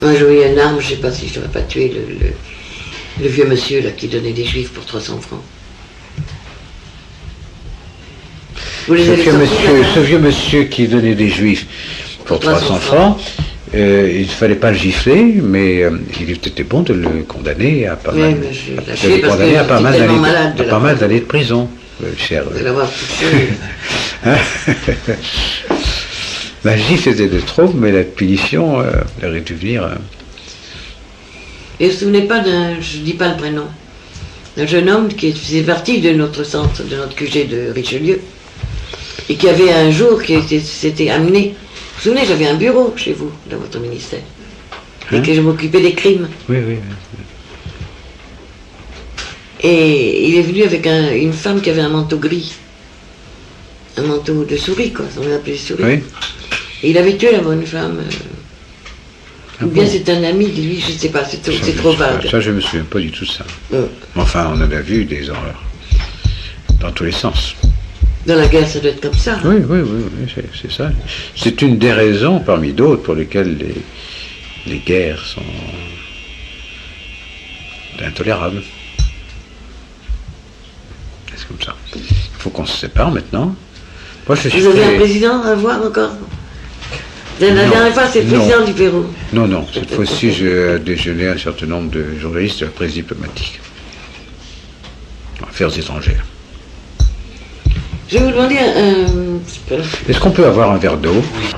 Moi, j'ai eu une arme, je ne sais pas si je n'aurais pas tué le vieux monsieur là, qui donnait des juifs pour 300 francs. Ce vieux monsieur qui donnait des juifs pour 300 francs, il ne fallait pas le gifler, mais il était bon de le condamner à pas mal, pas mal d'années de prison, cher. De l'avoir touché. La gifle était de trop, mais la punition aurait dû venir. Et vous ne vous souvenez pas je ne dis pas le prénom, d'un jeune homme qui faisait partie de notre centre, de notre QG de Richelieu, et qui avait un jour, s'était amené. Vous vous souvenez, j'avais un bureau chez vous, dans votre ministère, et que je m'occupais des crimes. Oui. Et il est venu avec une femme qui avait un manteau gris. Un manteau de souris, quoi, on l'appelait souris. Oui. Et il avait tué la bonne femme. Ou bien c'est un ami de lui, je ne sais pas, c'est trop vague. Ça, je ne me souviens pas du tout de ça. Enfin, on en a vu des horreurs. Dans tous les sens. Dans la guerre, ça doit être comme ça. Oui, c'est ça. C'est une des raisons, parmi d'autres, pour lesquelles les guerres sont intolérables. C'est comme ça. Il faut qu'on se sépare maintenant. Moi, vous avez un président à voir encore? La dernière fois, c'est le président du Pérou. Non. Cette fois-ci, j'ai déjeuné un certain nombre de journalistes de la presse diplomatique. Affaires étrangères. Je vais vous demander Est-ce qu'on peut avoir un verre d'eau? Oui.